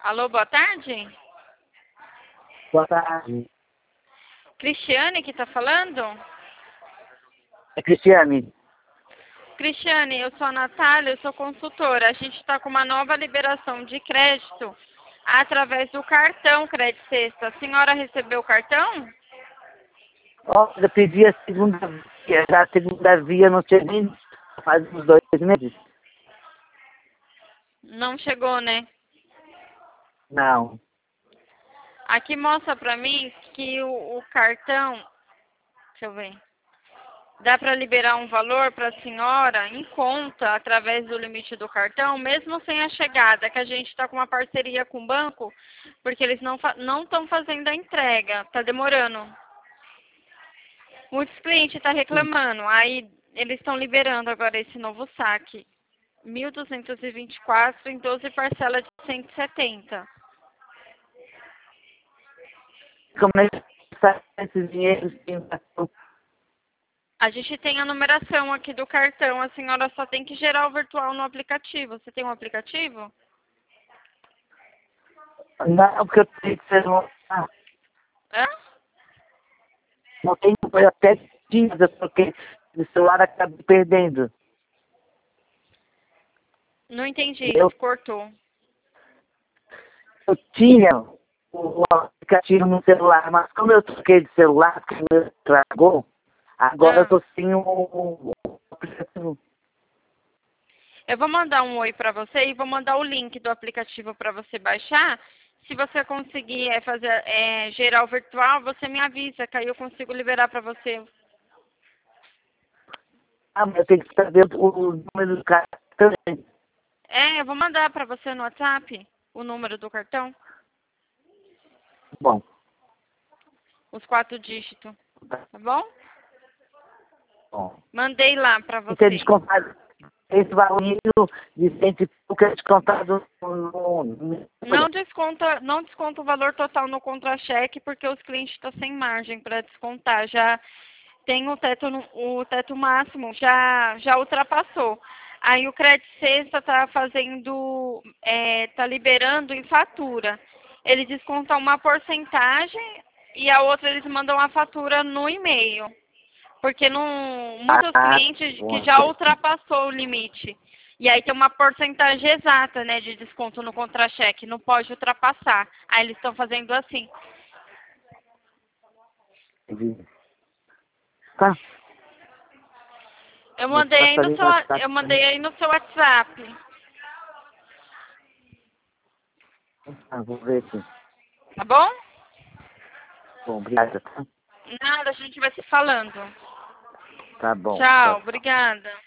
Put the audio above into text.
Alô, boa tarde? Boa tarde. Cristiane que tá falando? É Cristiane. Cristiane, eu sou a Natália, eu sou consultora. A gente está com uma nova liberação de crédito através do cartão Crédito Sexta. A senhora recebeu o cartão? Olha, eu pedi a segunda via, já a segunda via não tinha nem faz uns 2 meses. Não chegou, né? Não. Aqui mostra pra mim que o cartão, deixa eu ver, dá para liberar um valor para a senhora em conta através do limite do cartão, mesmo sem a chegada, que a gente está com uma parceria com o banco, porque eles não estão fazendo a entrega, está demorando. Muitos clientes estão reclamando, aí eles estão liberando agora esse novo saque. 1.224 em 12 parcelas de 170. Como é que sai esses dinheiros? A gente tem a numeração aqui do cartão, a senhora só tem que gerar o virtual no aplicativo. Você tem um aplicativo? Não, porque eu tenho que ser Hã? não tenho, eu até tinha, porque o celular acaba perdendo. Não entendi, Eu, cortou. eu tinha o aplicativo no celular, mas como eu troquei de celular, porque o meu estragou, agora eu Ah, tô sem o aplicativo. eu vou mandar um oi para você e vou mandar o link do aplicativo para você baixar. Se você conseguir gerar o virtual, você me avisa, que aí eu consigo liberar para você. Ah, mas eu tenho que saber o número do cartão também. Eu vou mandar para você no WhatsApp o número do cartão, Bom, os 4 dígitos, tá bom? bom. Mandei lá para E ter você. descontado esse valor de 100 e pouco é descontado Não desconta o valor total no contra-cheque, porque os clientes estão sem margem para descontar. Já tem o teto máximo, já ultrapassou. Aí o Crédito Sexta tá liberando em fatura. Eles descontam uma porcentagem e a outra eles mandam a fatura no e-mail. Porque muitos Ah, clientes que bom. já ultrapassou o limite. E aí tem uma porcentagem exata, né, de desconto no contra-cheque, não pode ultrapassar. Aí eles estão fazendo assim. Tá, Eu vou mandei aí passar no ali seu, no WhatsApp. eu mandei aí no seu WhatsApp, Ah, vou ver aqui. tá bom? Bom, obrigado. Nada, a gente vai se falando. Tá bom, Tchau, tchau. obrigada.